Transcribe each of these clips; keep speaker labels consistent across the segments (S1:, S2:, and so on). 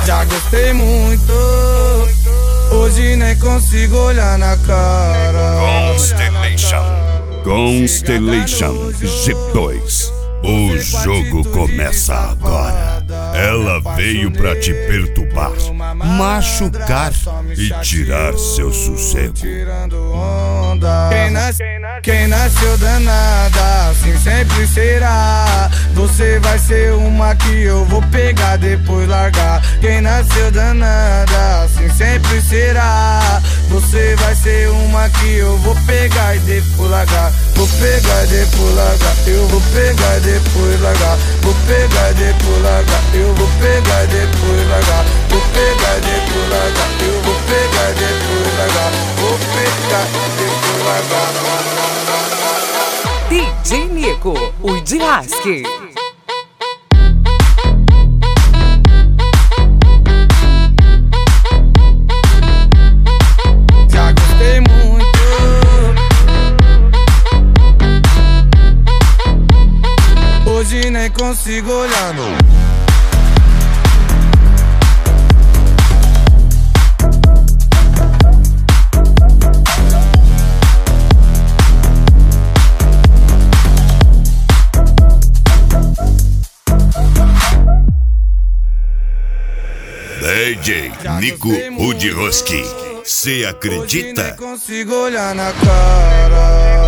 S1: Já gostei muito, hoje nem consigo olhar na cara.
S2: Constellation G2. O jogo começa agora. Ela veio pra te perturbar, machucar e tirar seu sossego.
S1: Quem nasceu danada, assim sempre será. Você vai ser uma que eu vou pegar, depois largar. Quem nasceu danada, assim sempre será. Você vai ser uma que eu vou pegar e depois largar. Vou pegar e depois largar. Eu vou pegar e depois largar. Vou pegar e depois largar. Eu vou pegar e depois largar. Vou pegar e depois largar. Eu vou pegar e depois largar. Vou pegar e depois largar.
S3: DJ Nico, o Dirasque.
S1: Já gostei muito, hoje nem consigo olhar no.
S2: DJ Nico Udiroski. Cê acredita?
S1: Hoje nem consigo olhar na cara.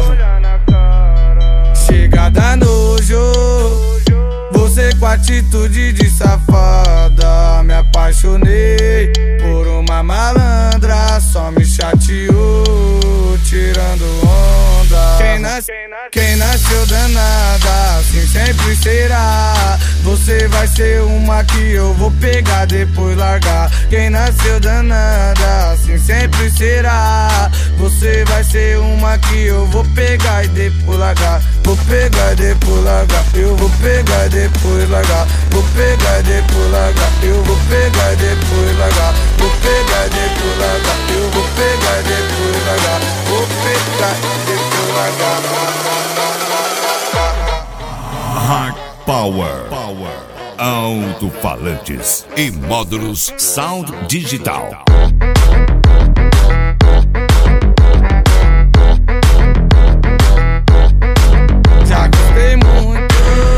S1: Chega da nojo, você com atitude de safada. Me apaixonei por uma malandra, só me chateou, tirando onda. Quem nasceu danada, assim sempre será. Você vai ser uma que eu vou pegar, depois largar. Quem nasceu danada, assim sempre será. Você vai ser uma que eu vou pegar e depois largar. Vou pegar e depois largar. Eu vou pegar e depois largar. Vou pegar e depois largar. Eu vou pegar e depois largar. Vou pegar e depois largar. Eu vou pegar e depois largar. Vou pegar e depois largar.
S2: Hard Power. Alto-falantes e módulos Sound Digital.
S1: Já gostei muito,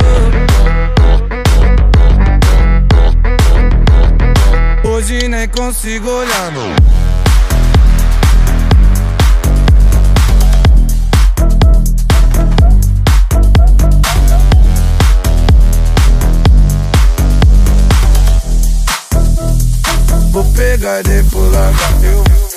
S1: hoje nem consigo olhar no. Vou pegar e depois largar.